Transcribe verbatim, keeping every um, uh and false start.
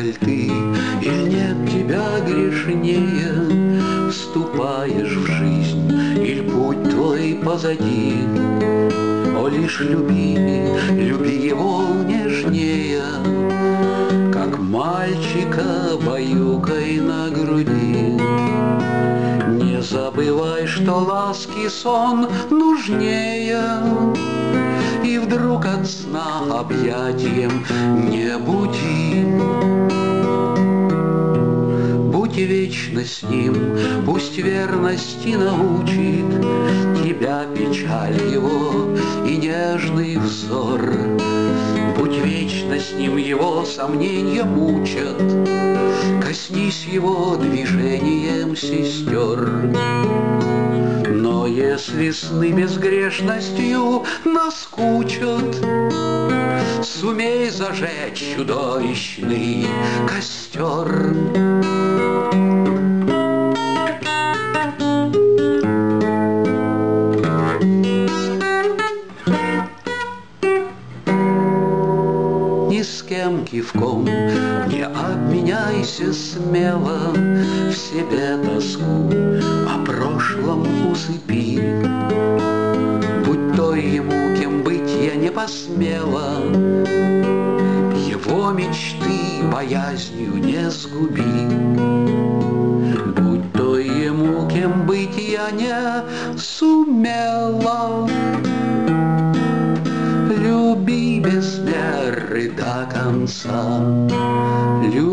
ли ты, или нет тебя грешнее? Вступаешь в жизнь, или путь твой позади? О, лишь люби, люби его нежнее, как мальчика баюкай на груди. Не забывай, что ласки сон нужнее, и вдруг от сна объятием не буди. Будь вечно с ним, пусть верности научит тебя печаль его и нежный взор. Будь вечно с ним, его сомнения мучат, коснись его движением сестер. Но если сны безгрешностью наскучат, сумей зажечь чудовищный костер. Ни с кем кивком не обменяйся смело, в себе тоску о прошлом усыпи. Будь той ему, кем быть я не посмела, его мечты боязнью не сгуби. Будь той ему, кем быть я не сумела, люби без меры до конца.